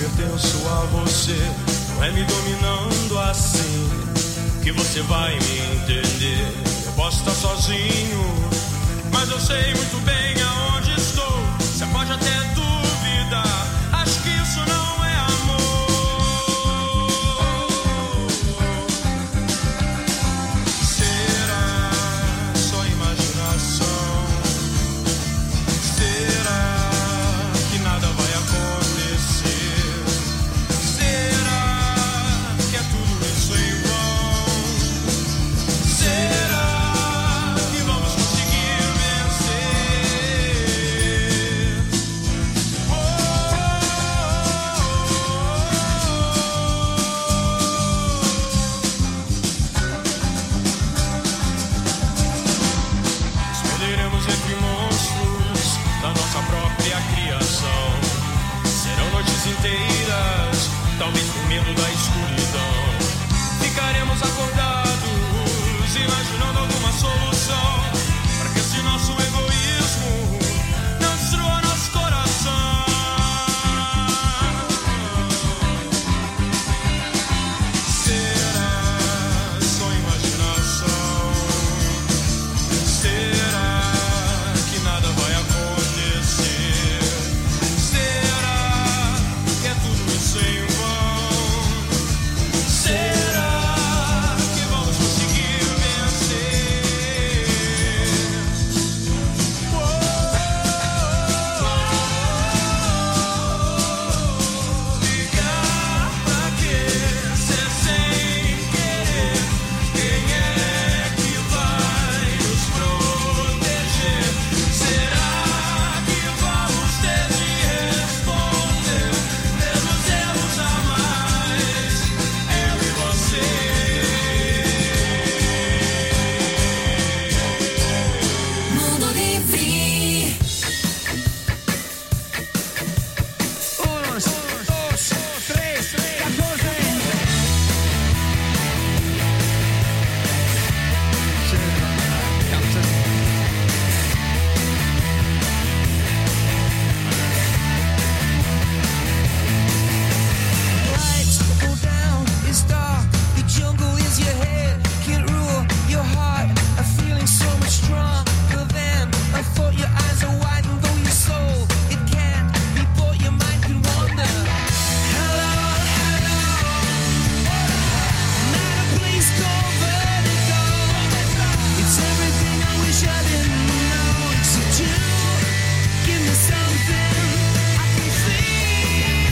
pertenço a você. Não é me dominando assim que você vai me entender. Eu posso estar sozinho, mas eu sei muito bem aonde estou. Você pode até duvidar, acho que isso não é amor. Será só imaginação? Será que nada vai acontecer? Será que é tudo isso em vão? Será que vamos conseguir vencer? Oh, escolheremos entre monstros da nossa própria criação. Serão noites inteiras, talvez por medo da escuridão. Ficaremos acordados, imaginando alguma solução, para que esse nosso egoísmo não destrua nosso coração. Será só imaginação? Será que nada vai acontecer? Será que é tudo isso em vão? Será que vamos conseguir vencer? Ligar pra quê? Ser sem querer. Quem é que vai nos proteger? Será que vamos ter de responder pelos erros a mais? Eu e você. Mundo Livre. Unos, dos, tres, 14. Lights go down, it's dark. The jungle is your head, can't rule your heart. A feeling so much stronger than I thought. Your eyes are wide, and though your soul it can't be bought, your mind can wander. Hello, hello. Not a place called vertigo. It's everything I wish I didn't know. Except you, give me something I can feel.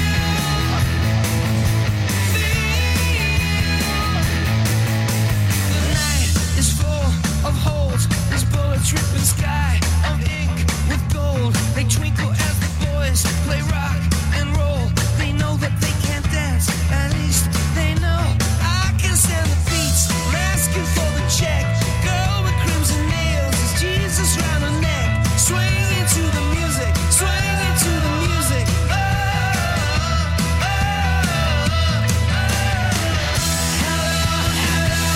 The night is full of holes. This bullet dripping sky of ink with gold. They twinkle as the boys play rock and roll. They know that they can't dance. At least they know I can stand the beats. I'm asking for the check. Girl with crimson nails is Jesus round her neck. Swing into the music. Swing into the music. Oh, oh, oh, oh. Hello, hello.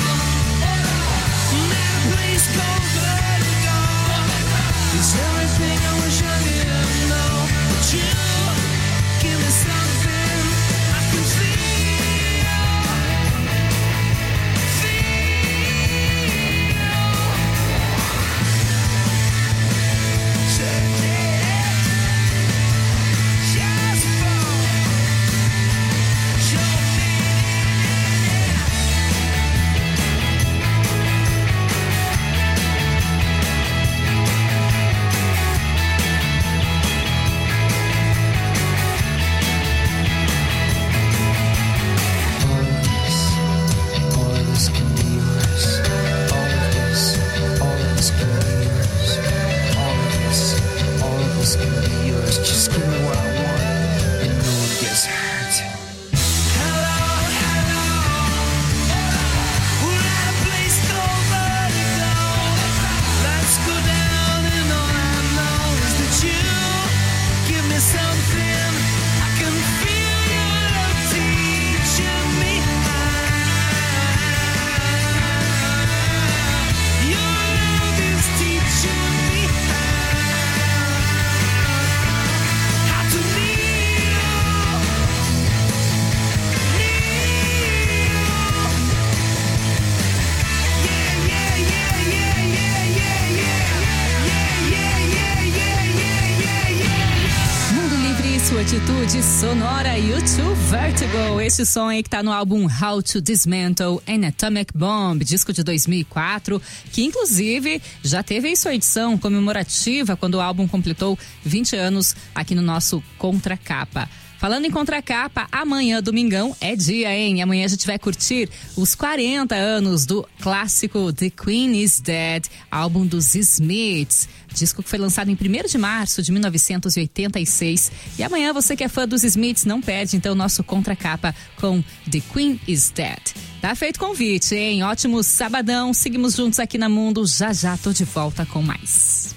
Not a place called vertigo. It's everything I wish I didn't know. But you give me something I can feel. Just fall. Show me. Atitude Sonora U2 Vertigo. Esse som aí que tá no álbum How to Dismantle an Atomic Bomb, disco de 2004, que inclusive já teve aí sua edição comemorativa quando o álbum completou 20 anos aqui no nosso Contracapa. Falando em Contracapa, amanhã, domingão, é dia, hein? Amanhã a gente vai curtir os 40 anos do clássico The Queen is Dead, álbum dos Smiths, disco que foi lançado em 1º de março de 1986. E amanhã, você que é fã dos Smiths, não perde então o nosso Contracapa com The Queen is Dead. Tá feito convite, hein? Ótimo sabadão, seguimos juntos aqui na Mundo, já tô de volta com mais.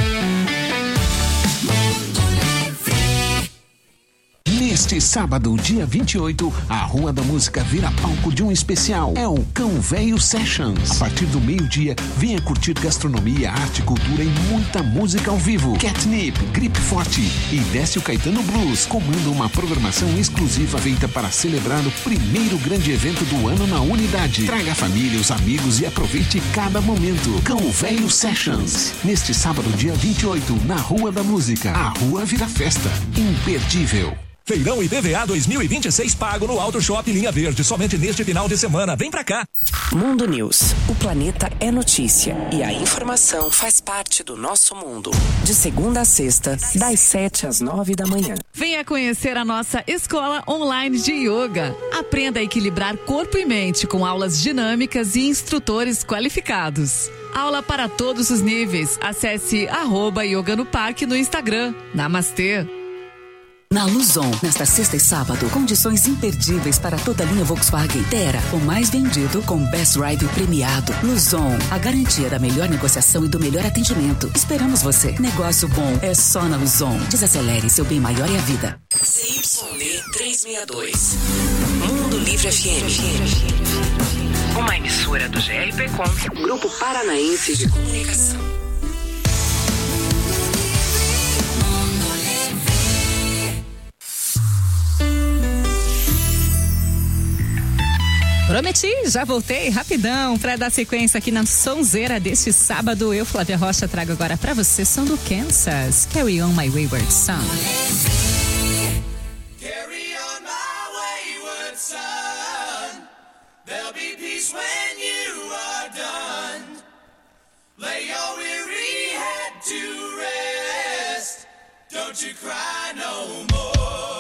Neste sábado, dia 28, a Rua da Música vira palco de um especial. É o Cão Véio Sessions. A partir do meio-dia, venha curtir gastronomia, arte, cultura e muita música ao vivo. Catnip, Gripe Forte e Décio Caetano Blues comandam uma programação exclusiva feita para celebrar o primeiro grande evento do ano na unidade. Traga a família, os amigos e aproveite cada momento. Cão Véio Sessions. Neste sábado, dia 28, na Rua da Música. A rua vira festa. Imperdível. Feirão IPVA 2026 pago no Auto Shop Linha Verde, somente neste final de semana. Vem pra cá. Mundo News. O planeta é notícia e a informação faz parte do nosso mundo. De segunda a sexta, das 7 às 9 da manhã. Venha conhecer a nossa escola online de yoga. Aprenda a equilibrar corpo e mente com aulas dinâmicas e instrutores qualificados. Aula para todos os níveis. Acesse @yoga no parque no Instagram. Namastê. Na Luzon, nesta sexta e sábado, condições imperdíveis para toda a linha Volkswagen. Terra, o mais vendido com Best Drive premiado. Luzon, a garantia da melhor negociação e do melhor atendimento. Esperamos você. Negócio bom é só na Luzon. Desacelere, seu bem maior é a vida. CYB 362. Mundo Livre FM. Uma emissora do GRPcom, Grupo Paranaense de Comunicação. Prometi, já voltei rapidão para dar sequência aqui na sonzeira deste sábado. Eu, Flávia Rocha, trago agora para você som do Kansas, Carry On My Wayward Son. Carry on my wayward son. There'll be peace when you are done. Lay your weary head to rest. Don't you cry no more.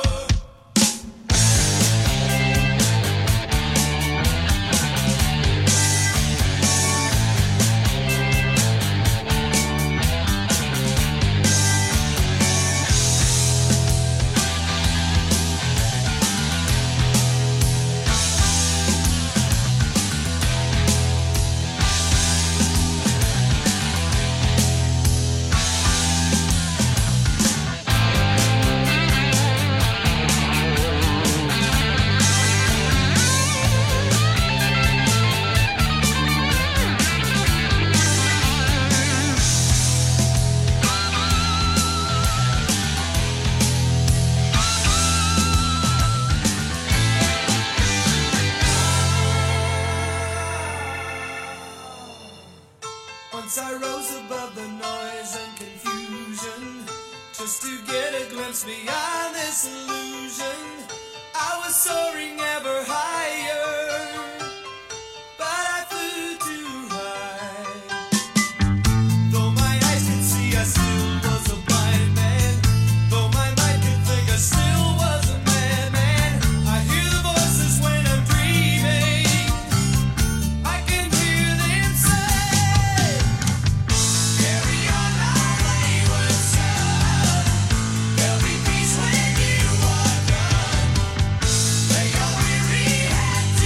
Once I rose above the noise and confusion, just to get a glimpse beyond this illusion. I was soaring ever higher, but I flew too high. Though my eyes could see, I still was a blind man. Though my mind could think, I still was a madman. I hear the voices when I'm dreaming. I can hear them say, carry on my wayward son. There'll be peace when you are done. Lay your weary head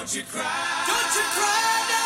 Don't you cry. Don't you cry now.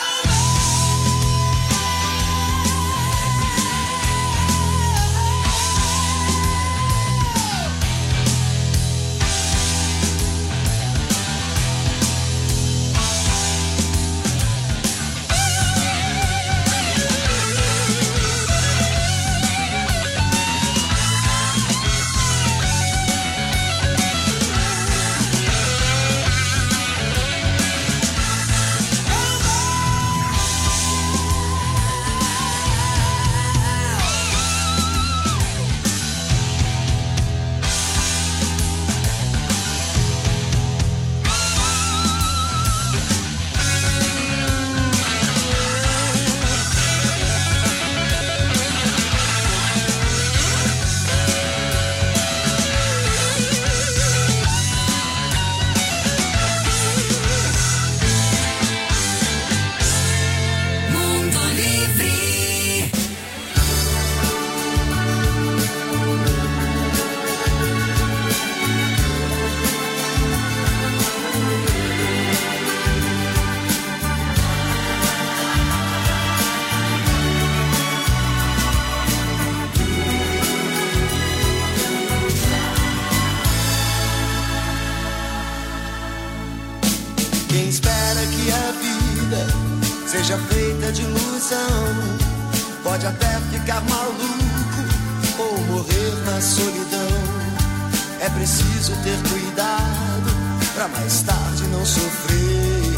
Quem espera que a vida seja feita de ilusão pode até ficar maluco ou morrer na solidão. É preciso ter cuidado pra mais tarde não sofrer.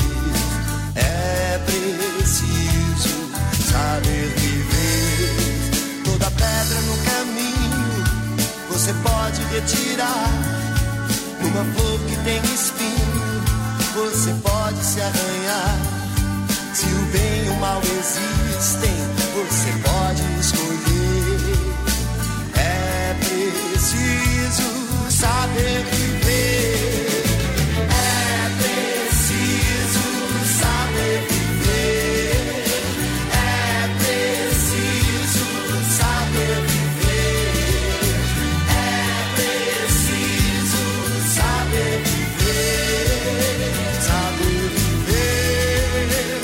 É preciso saber viver. Toda pedra no caminho você pode retirar. Numa flor que tem espinho você pode se arranhar. Se o bem e o mal existem, você pode escolher. É preciso saber viver. É preciso saber viver. É preciso saber viver. É preciso saber viver. Saber viver.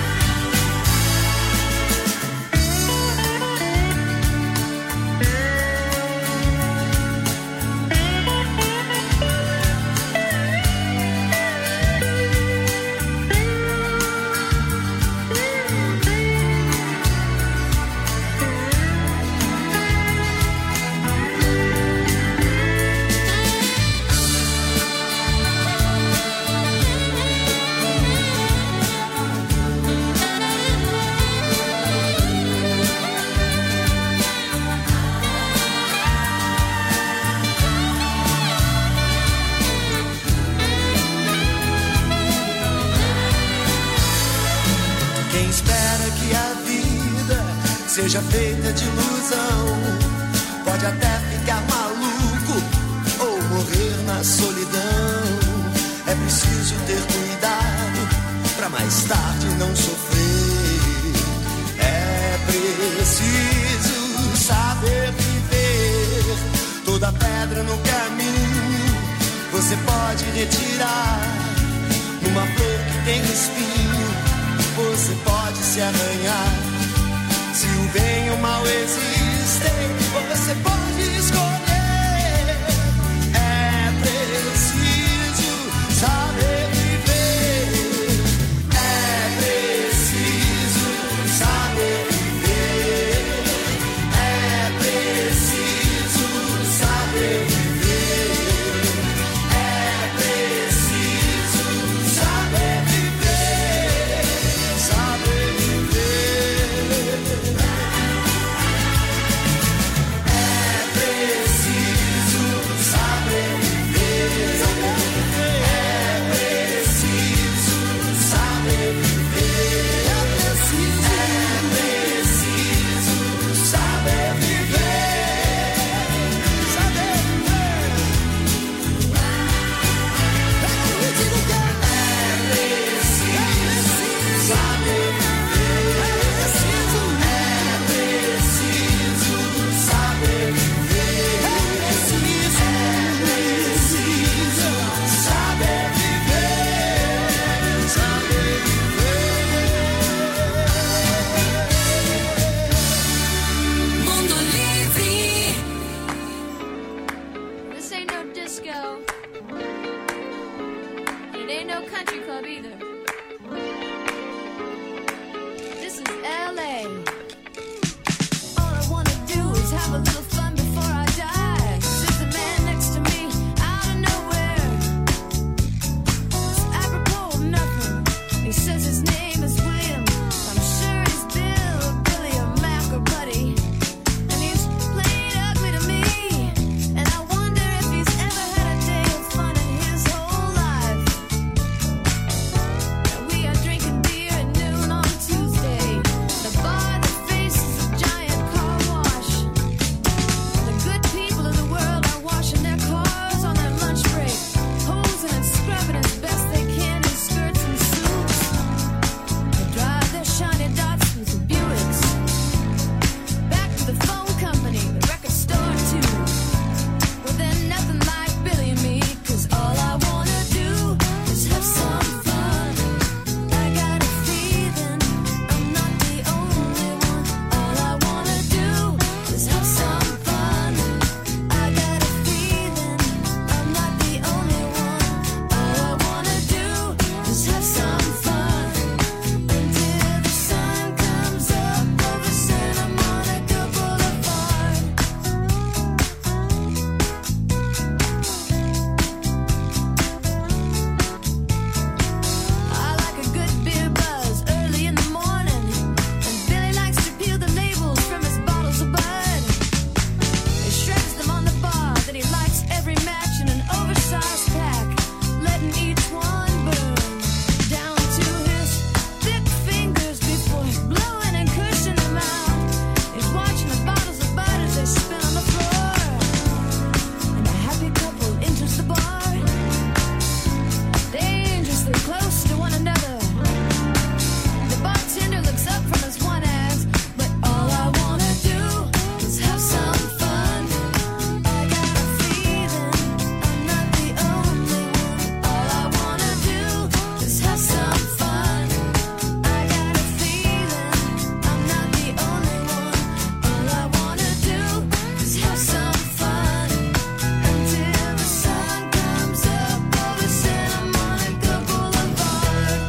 Quem espera que a vida seja feita de ilusão pode até ficar maluco ou morrer na solidão. É preciso ter cuidado pra mais tarde não sofrer. É preciso saber viver. Toda pedra no caminho você pode retirar. Numa flor que tem espinho você pode se arranhar. Se o bem e o mal existem, você pode escolher. É preciso saber viver. É preciso saber viver. É preciso saber viver. É preciso saber viver. Saber viver. É preciso It ain't no country club either. This is LA. All I wanna do is have a little fun before I die. There's a man next to me out of nowhere. It's apropos of nothing. He says his name is William. I'm sure he's Bill or Billy or Mac or Buddy. And he's plain ugly to me. And I wonder if he's ever had a day of fun in his whole life. And we are drinking beer at noon on Tuesday. The bar that faces a giant car wash. The good people of the world are washing their cars on their lunch break, hosing and scrubbing as best they can in skirts and suits. They drive their shiny Datsuns and Buicks back to the phone company, the record store too. Well, they're nothing like Billy and me, 'cause all I wanna do is have some fun. I got a feeling I'm not the only one. All I wanna do is have some fun. I got a feeling I'm not the only one. All I wanna do is have some fun until the sun comes up over Santa Monica Boulevard. I like a good beer buzz early in the morning, and Billy likes to peel the labels from his bottles of Bud. He shreds them on the bar, then he lights every match in an oversized pack, letting each one burn down to his thick fingers before blowing and cushing them out. He's watching the bottles of Bud as they spin on the floor, and a happy couple enters the bar, dangerously close to one another. The bartender looks up from his one ass, but all I wanna do is have some fun. I got a feeling I'm not the only one. All I wanna do is have some fun. I got a feeling I'm not the only one. All I wanna do is have some fun until the sun comes up over Santa Monica Boulevard.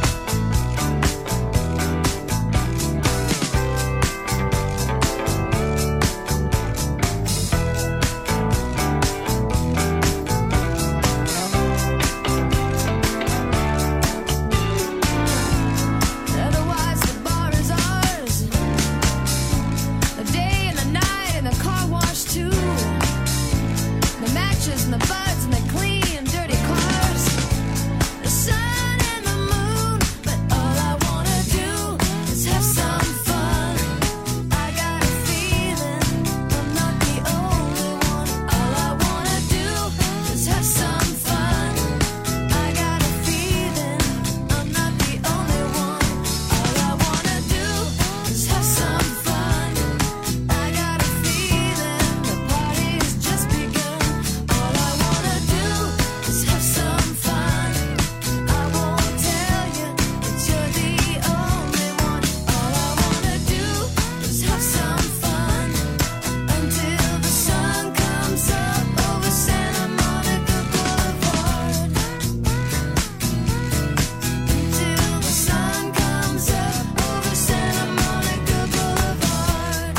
Otherwise the bar is ours. The day and the night and the car wash too. The matches and the buds and the clean dirty cars. The sun and the moon, but all I wanna do is have some fun. I got a feeling I'm not the only one. All I wanna do is have some fun. I got a feeling I'm not the only one. All I wanna do is have some fun. I got a feeling the party's just begun. All I wanna do is have some fun. I won't tell you that you're the only one. All I wanna do is have some fun until the sun comes up over Santa Monica Boulevard. Until the sun comes up over Santa Monica Boulevard.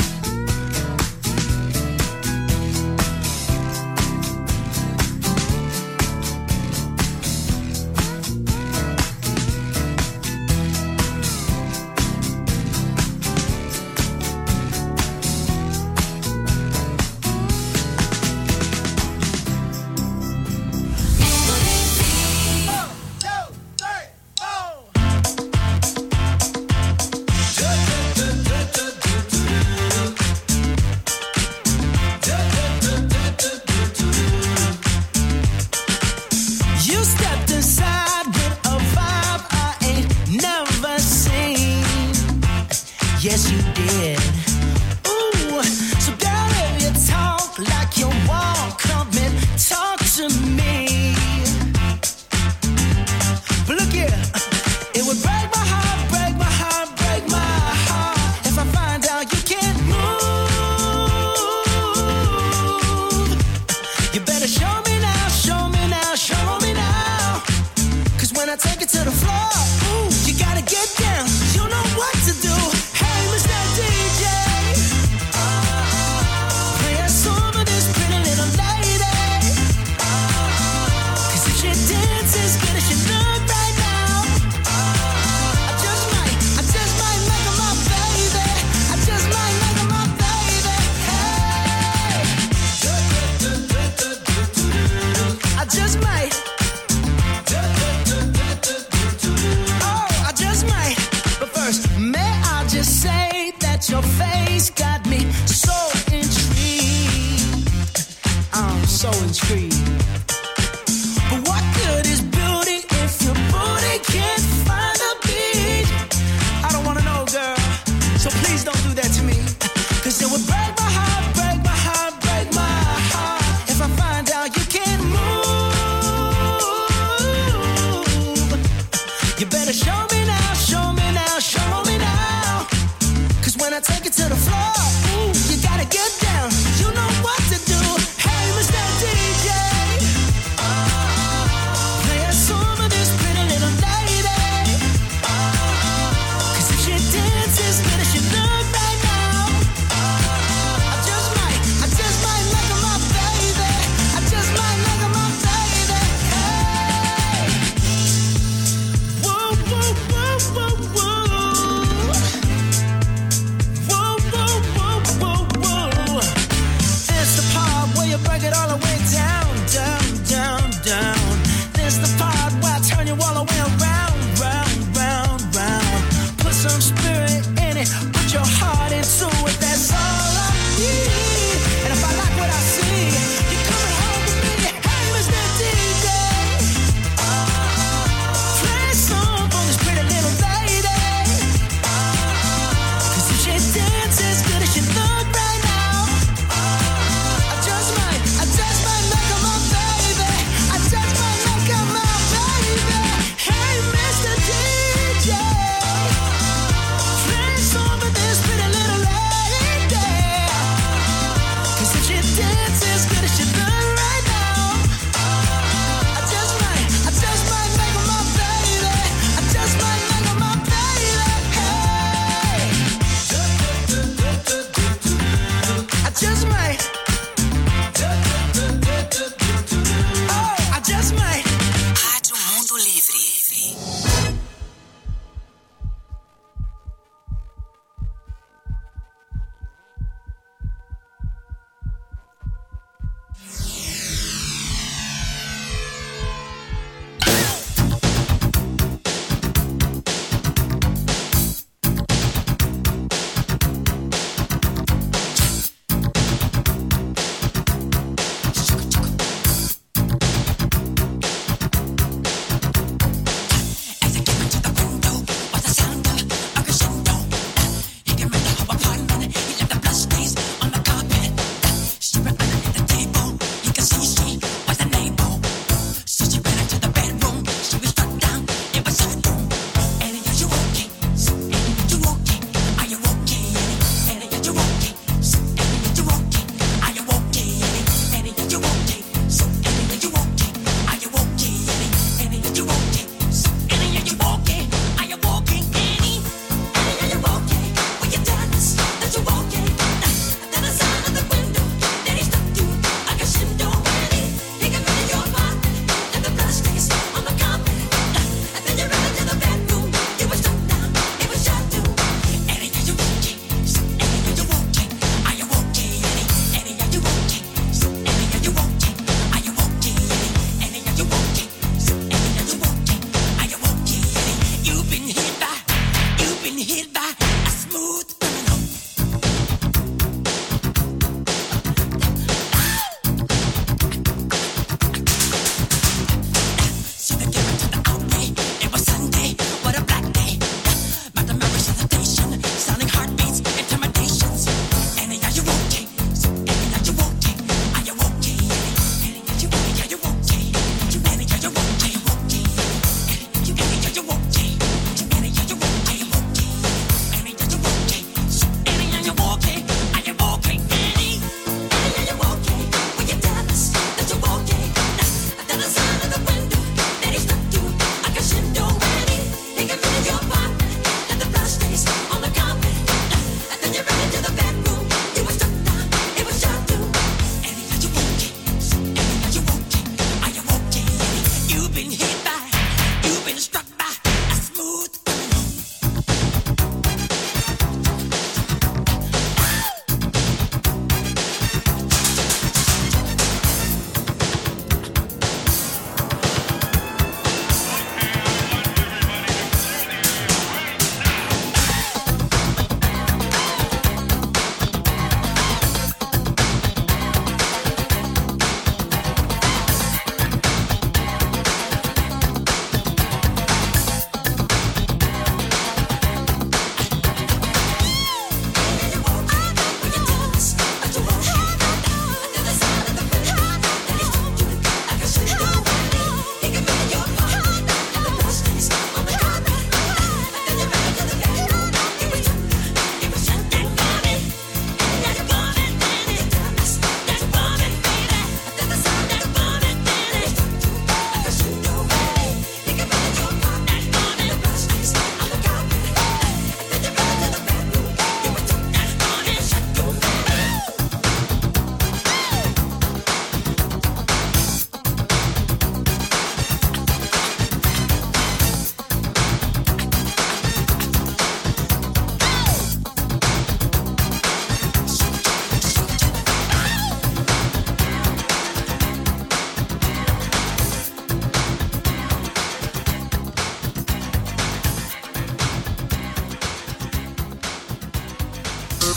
You stepped inside with a vibe I ain't never seen. Yes, you did. Ooh, so girl, if you talk like you walk, come and talk to me. But look here, it would break my heart, break my heart, break my heart if I find out you can't move. You better show me now, show me now, show me now. 'Cause when I take it to the floor, ooh, you gotta get down. You know what to do. Hey, Mr. DJ, play a song for this pretty little lady. 'Cause if she dances good as she look right now, I just might make her my baby. I just might make her my baby. Hey, I just might. Say that your face got me so intrigued. I'm so intrigued. But what good is beauty if your booty can't find a beat? I don't wanna know, girl, so please don't do that to me. 'Cause it would break my heart, break my heart, break my heart if I find out you can't move. You better show me now, show me now, show me now. When I take it to the floor, ooh, you gotta get down. You know what to do. Hey, Mr. DJ, play a song for this pretty little lady. 'Cause if she dances good as she look right now, I just might make her my baby. I just might make her my baby. Hey, woo, woo,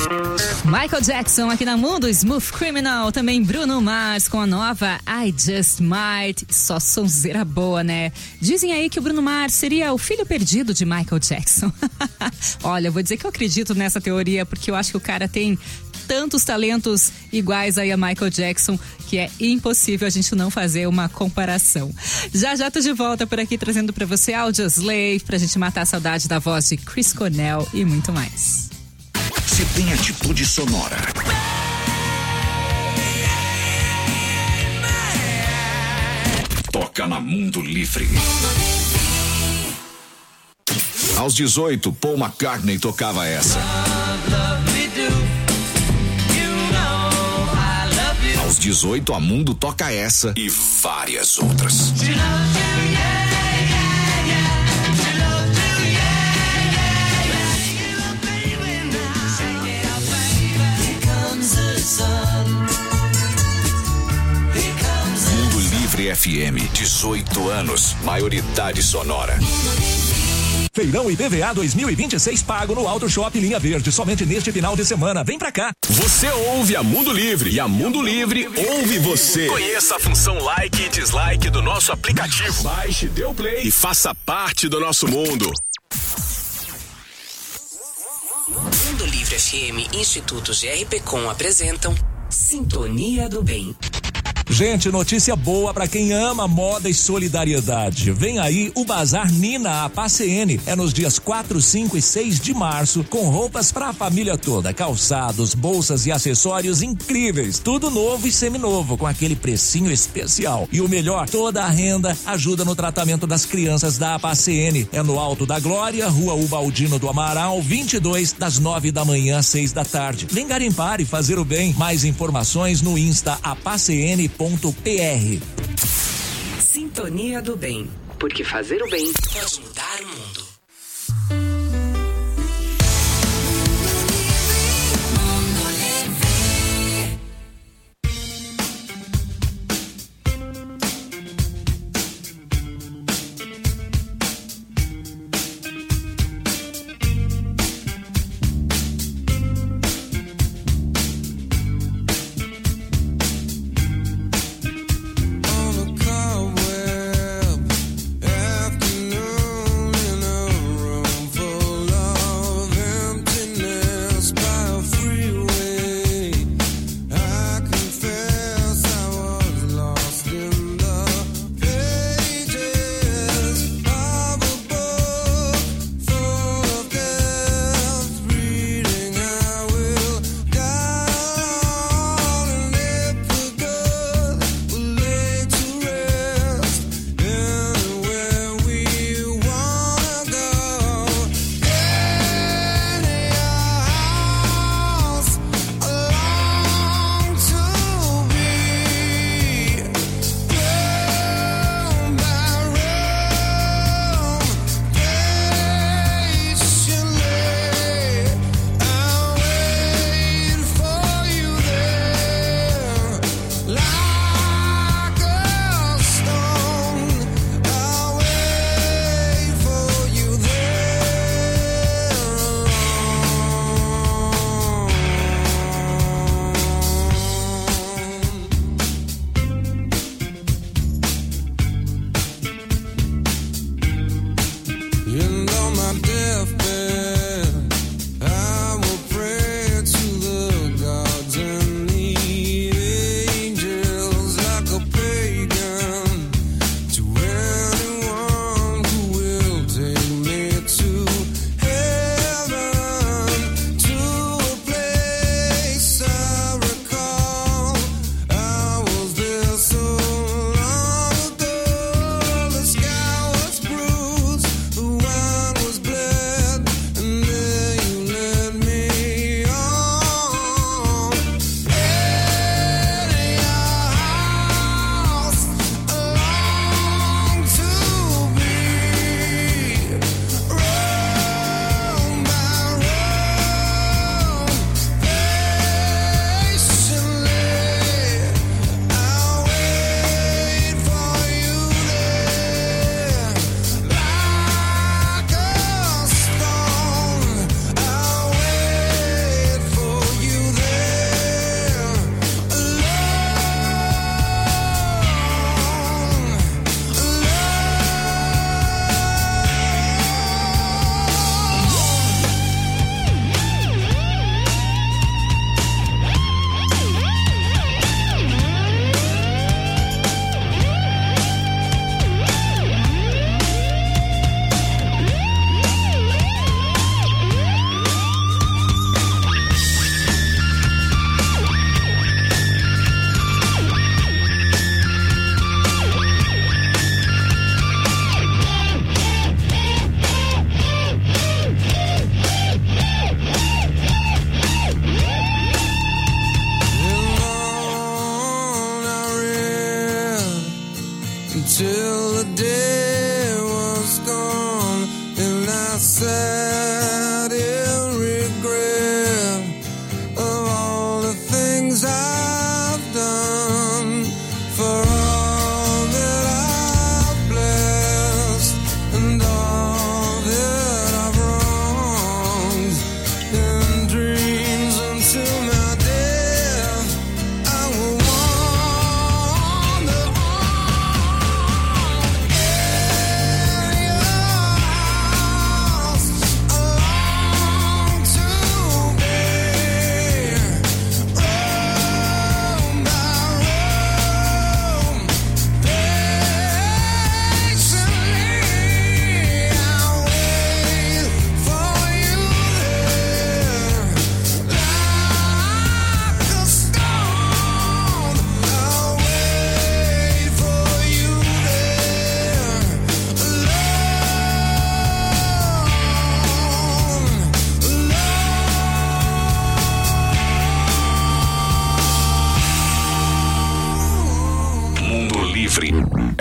Michael Jackson aqui na Mundo, Smooth Criminal, também Bruno Mars com a nova I Just Might, só sonzeira boa, né? Dizem aí que o Bruno Mars seria o filho perdido de Michael Jackson. Olha, eu vou dizer que eu acredito nessa teoria, porque eu acho que o cara tem tantos talentos iguais aí a Michael Jackson que é impossível a gente não fazer uma comparação. Já tô de volta por aqui trazendo pra você Audioslave, pra gente matar a saudade da voz de Chris Cornell e muito mais. Se tem atitude sonora. Toca na Mundo Livre. Aos 18, Paul McCartney tocava essa. Aos 18, a Mundo toca essa e várias outras. Mundo Livre FM, 18 anos, maioridade sonora. Feirão IPVA 2026 pago no Auto Shop Linha Verde, somente neste final de semana. Vem pra cá. Você ouve a Mundo Livre e a Mundo Livre ouve você. Conheça a função like e dislike do nosso aplicativo. Baixe, dê o play e faça parte do nosso mundo. Mundo Livre FM, Instituto GRPcom apresentam Sintonia do Bem. Gente, notícia boa pra quem ama moda e solidariedade. Vem aí o Bazar Nina APACN. É nos dias 4, 5 e 6 de março, com roupas pra família toda, calçados, bolsas e acessórios incríveis. Tudo novo e seminovo, com aquele precinho especial. E o melhor, toda a renda ajuda no tratamento das crianças da APACN. É no Alto da Glória, Rua Ubaldino do Amaral, 22, das 9 da manhã às 6 da tarde. Vem garimpar e fazer o bem. Mais informações no Insta apacn.pr. Sintonia do Bem, porque fazer o bem pode mudar o mundo. On a cobweb afternoon in a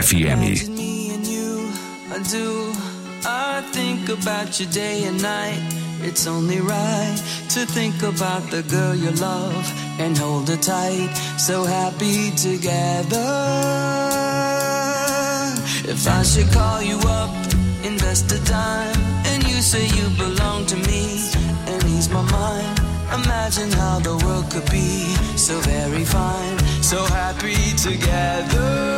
FM. I do. I think about you day and night. It's only right to think about the girl you love and hold her tight. So happy together. If I should call you up, invest a dime, and you say you belong to me and ease my mind. Imagine how the world could be so very fine, so happy together.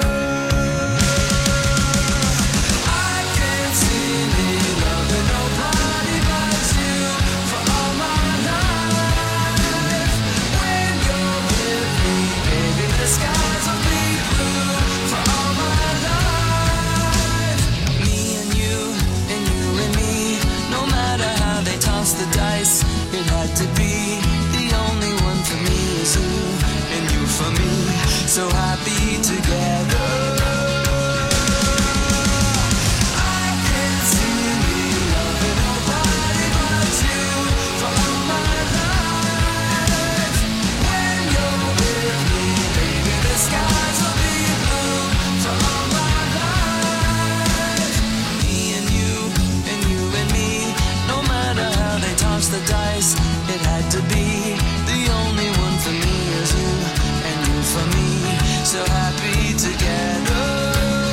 The dice, it had to be. The only one for me is you, and you for me, so happy together. I can't see me loving nobody but you for all my life. When you're with me, baby, the skies will be blue for all my life. Me and you and me, no matter how they toss the dice, it had to be. The only one for me is you, and you for me, so happy together.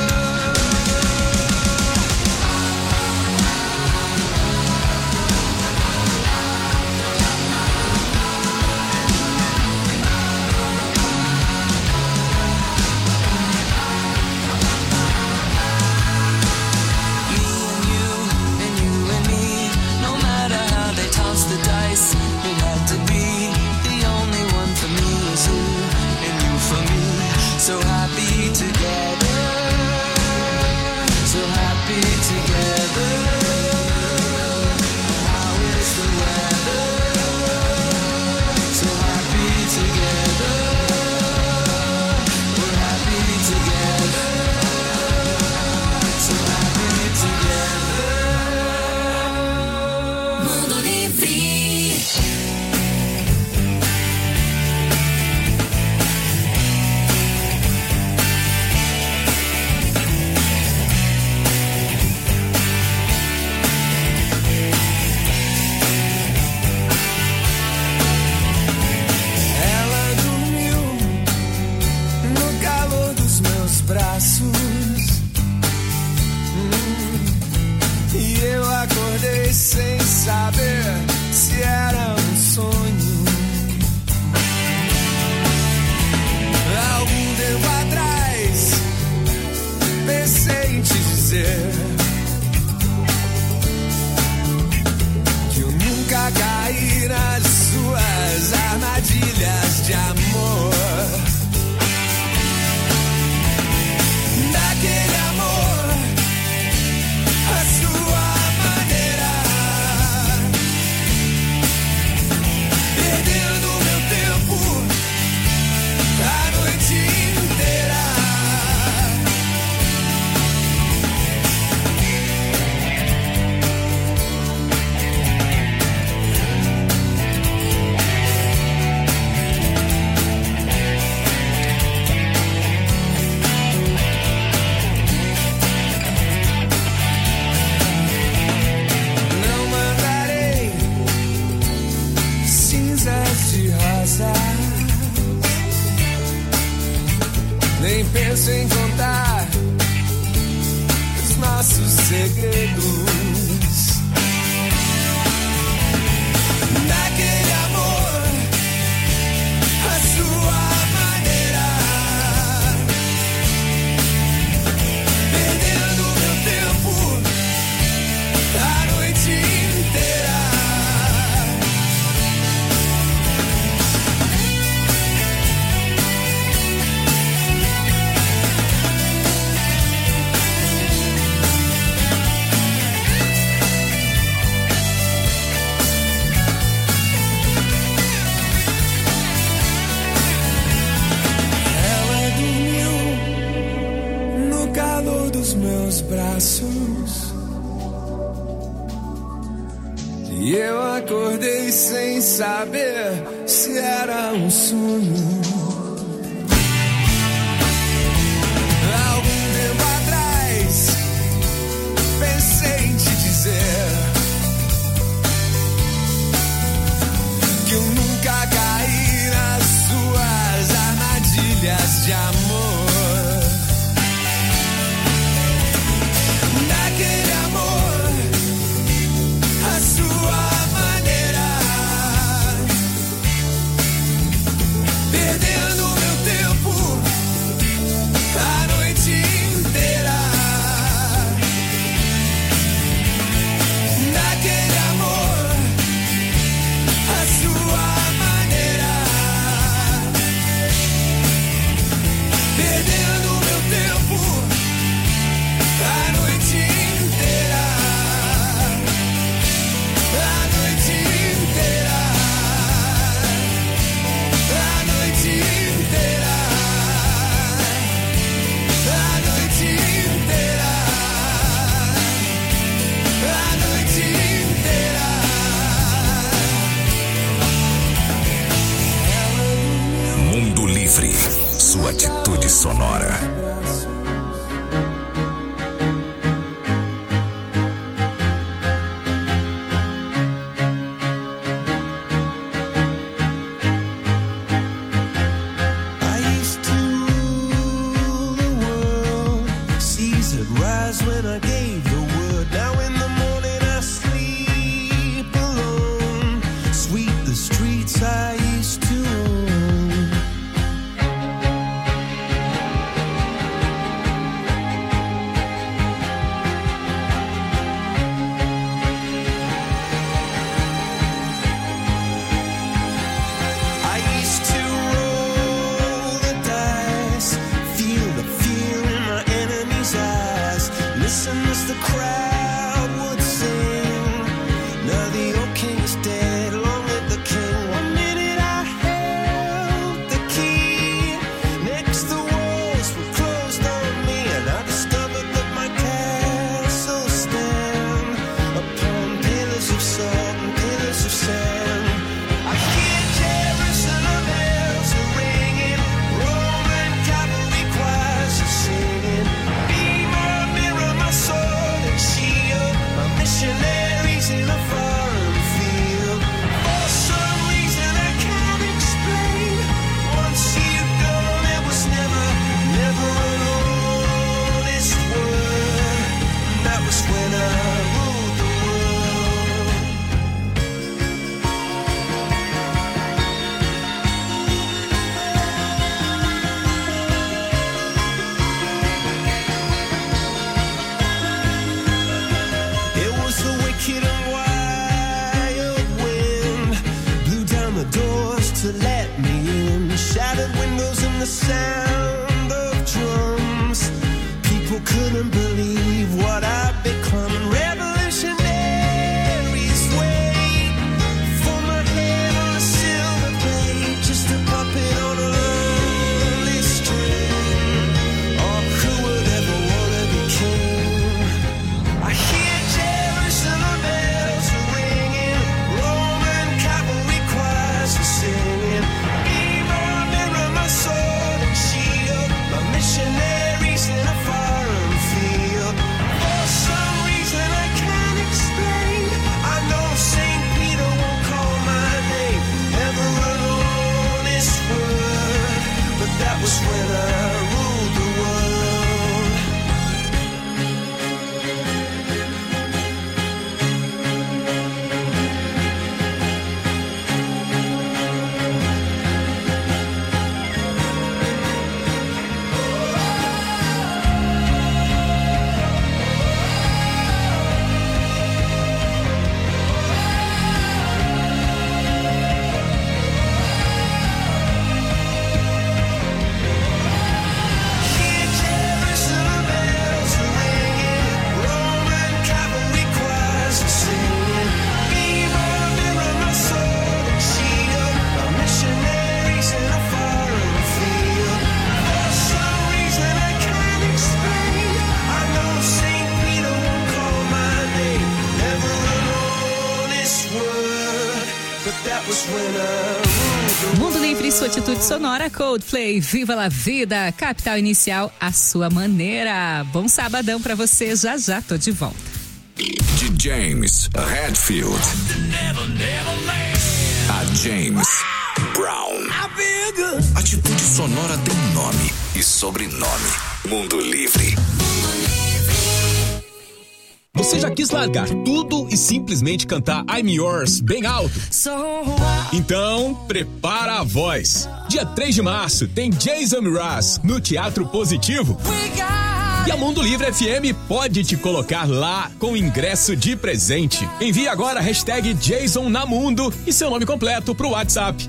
The dice, it had to be. The only one for me is you, and you for me, so happy together, so happy together. How is the weather? So happy together, we're happy together, so happy together. Mundo Livre. Ela dormiu no calor dos meus braços, e eu acordei sem saber se era um sonho. Algum tempo atrás pensei em te dizer que eu nunca caí nas suas armadilhas de amor. Daquele amor, a sua maneira, perdendo meu tempo a noite inteira. Não mandarei cinzas de rosa, nem penso em contar os nossos segredos. Daquele amor, a sua maneira, perdendo meu tempo a noite inteira. Ela dormiu no calor dos meus braços, e eu acordei sem saber se era um sonho. Algum tempo Atitude Sonora. Mundo Livre, sua atitude sonora, Coldplay, Viva la Vida, Capital Inicial, a sua maneira. Bom sabadão pra você, já já tô de volta. De James Hetfield a James Brown. Atitude Sonora tem nome e sobrenome. Mundo Livre. Você já quis largar tudo e simplesmente cantar I'm Yours bem alto? Então, prepara a voz. Dia 3 de março tem Jason Mraz no Teatro Positivo. E a Mundo Livre FM pode te colocar lá com ingresso de presente. Envie agora a hashtag Jason Namundo e seu nome completo pro WhatsApp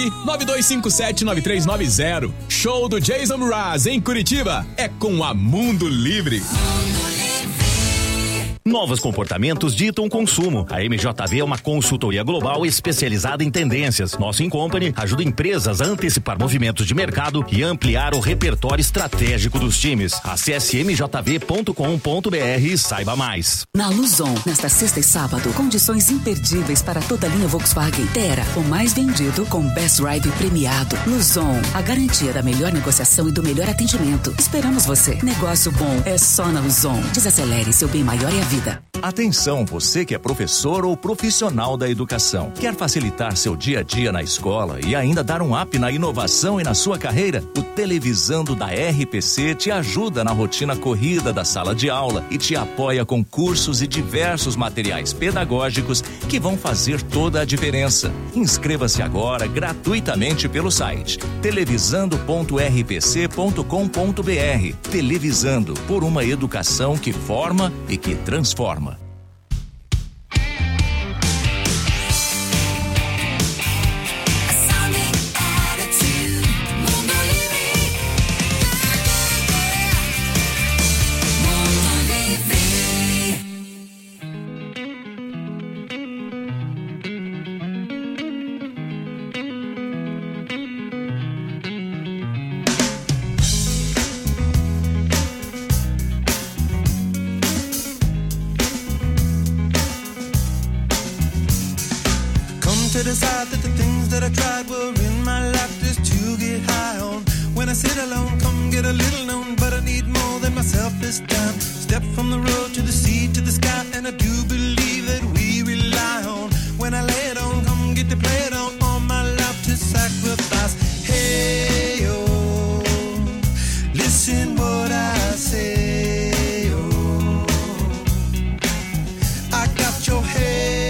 992579390. Show do Jason Mraz em Curitiba é com a Mundo Livre. Novos comportamentos ditam o consumo. A MJV é uma consultoria global especializada em tendências. Nosso Incompany ajuda empresas a antecipar movimentos de mercado e ampliar o repertório estratégico dos times. Acesse mjv.com.br e saiba mais. Na Luzon, nesta sexta e sábado, condições imperdíveis para toda a linha Volkswagen. Terra, o mais vendido com Best Drive premiado. Luzon, a garantia da melhor negociação e do melhor atendimento. Esperamos você. Negócio bom é só na Luzon. Desacelere, seu bem maior é a vida. Atenção, você que é professor ou profissional da educação. Quer facilitar seu dia a dia na escola e ainda dar um up na inovação e na sua carreira? O Televisando da RPC te ajuda na rotina corrida da sala de aula e te apoia com cursos e diversos materiais pedagógicos que vão fazer toda a diferença. Inscreva-se agora gratuitamente pelo site televisando.rpc.com.br. Televisando, por uma educação que forma e que transforma. To decide that the things that I tried were in my life just to get high on. When I sit alone, come get a little known, but I need more than myself this time. Step from the road to the sea to the sky, and I do believe that we rely on. When I lay it on, come get to play it on, all my life to sacrifice. Hey, oh, listen what I say, oh, I got your head.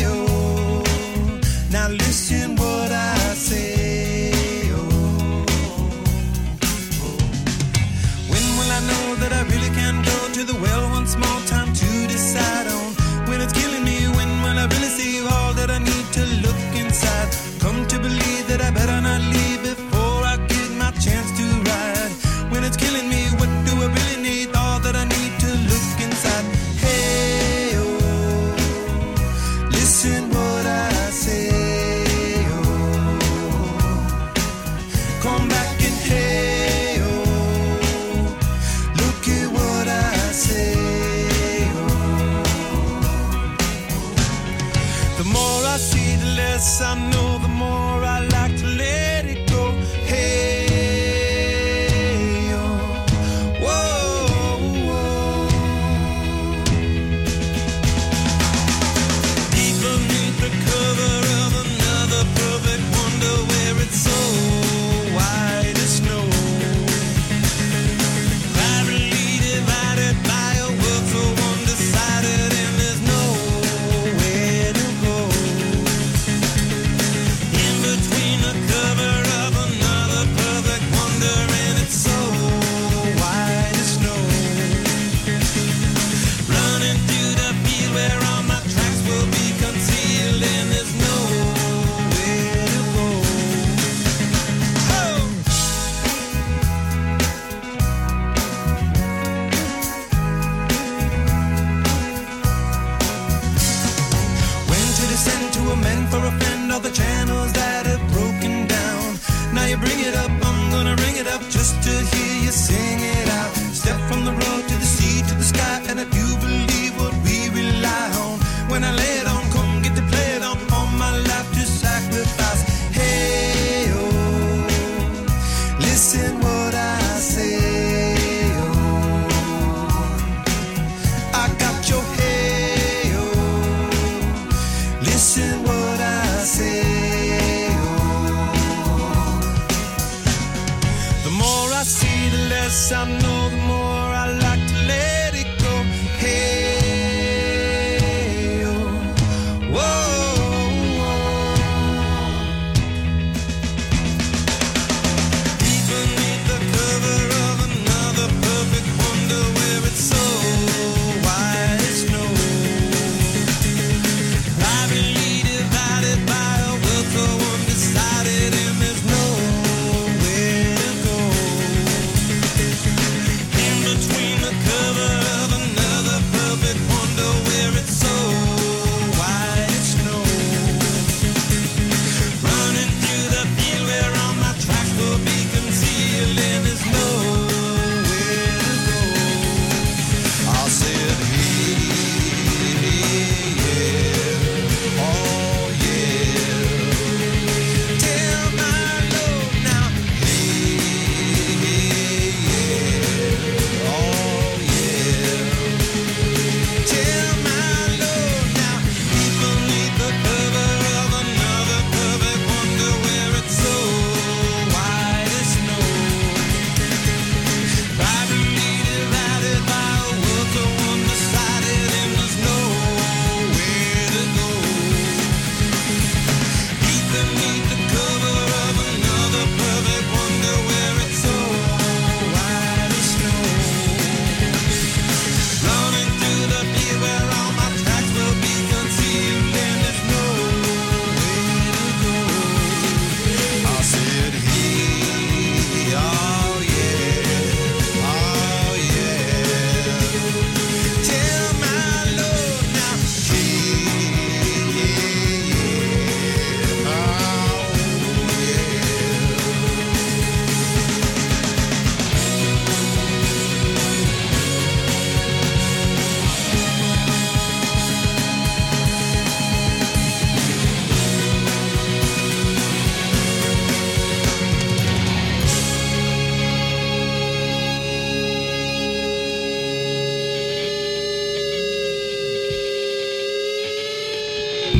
Now listen what I say, oh, oh. When will I know that I really can go to the well once more? Time to decide on. When it's killing me, when will I really see all that I need to look inside? Come to believe that I better not leave before I get my chance to ride. When it's killing me, what do I really need? All that I need to look inside. Hey, oh, listen what I say. Come back and hey, oh, look at what I say, oh. The more I see, the less I know, the more I like to let it go. Hey, oh, whoa, whoa. Deep beneath the cover of another perfect wonder where it's so white as snow, privately divided by a world so undecided, and there's nowhere to go. In between the cover of another perfect wonder, and it's so white as snow, running through the field where all my tracks will be concealed, and there's nowhere to go. Descend to amend for a friend all the channels that have broken down. Now you bring it up, I'm gonna ring it up just to hear you sing it out. Step from the road to the sea to the sky, and I do believe what we rely on. When I lay it on, come get to play it on, all my life to sacrifice. Hey, oh, listen what I say, oh, I got your hey, oh, listen what I say.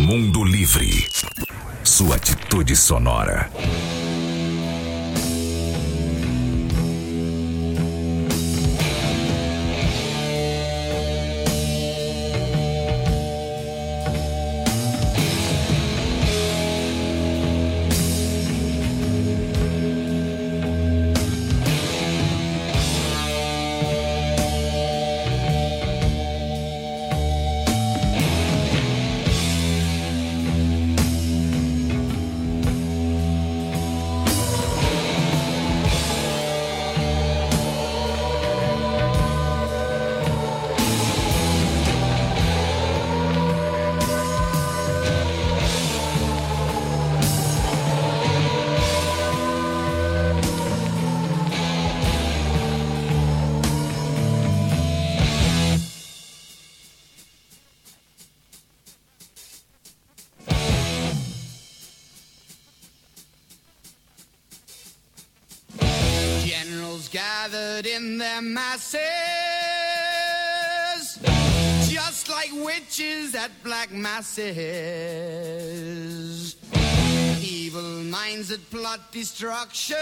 Mundo Livre. Sua atitude sonora. Gathered in their masses, just like witches at black masses. Evil minds that plot destruction,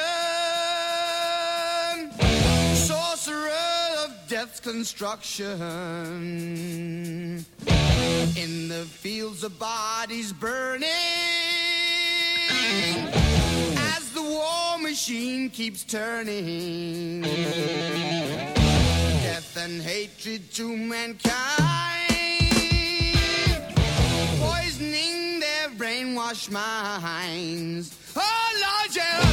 sorcerer of death's construction. In the fields of bodies burning, war machine keeps turning. Death and hatred to mankind, poisoning their brainwashed minds. Oh Lord, yeah.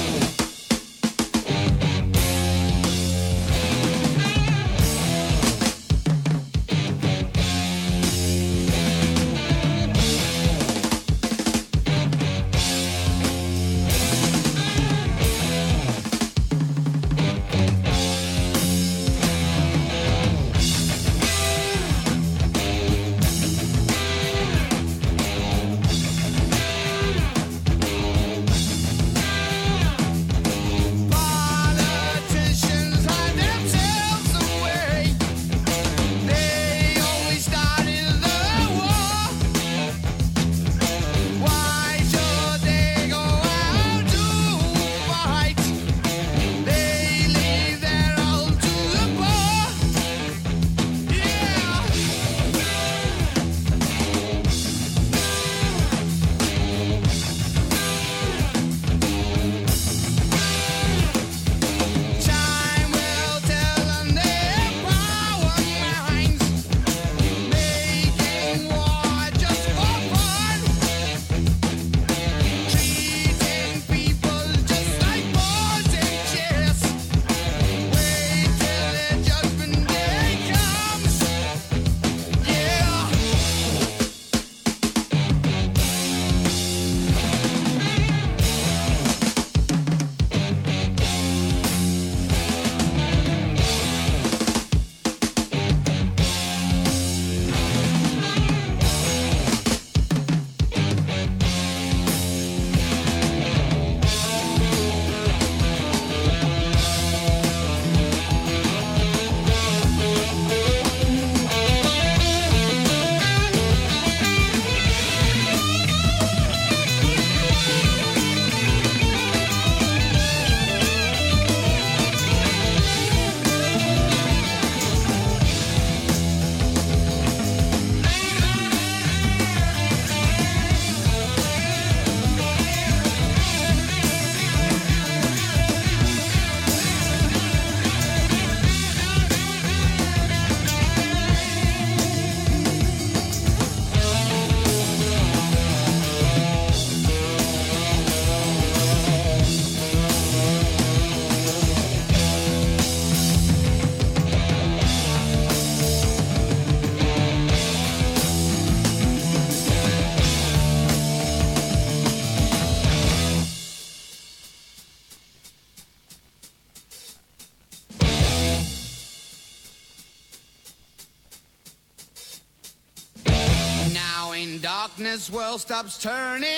Darkness world stops turning,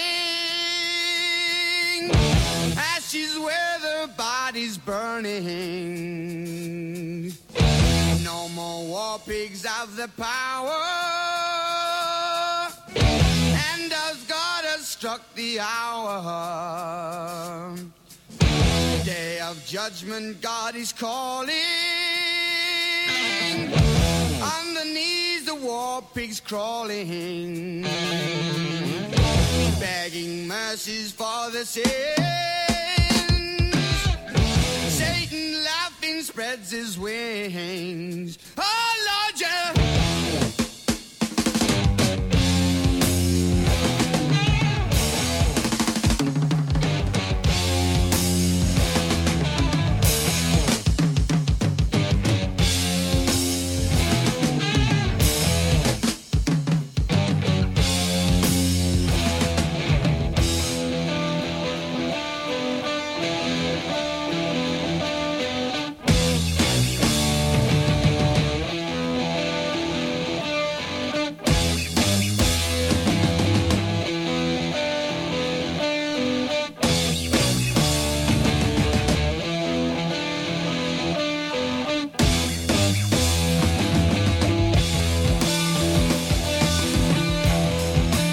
ashes where the body's burning. No more war pigs have the power, and struck the hour. The day of judgment, God is calling. Underneath the war pigs crawling, begging mercies for the sins. Satan laughing spreads his wings. Oh Lord, yeah.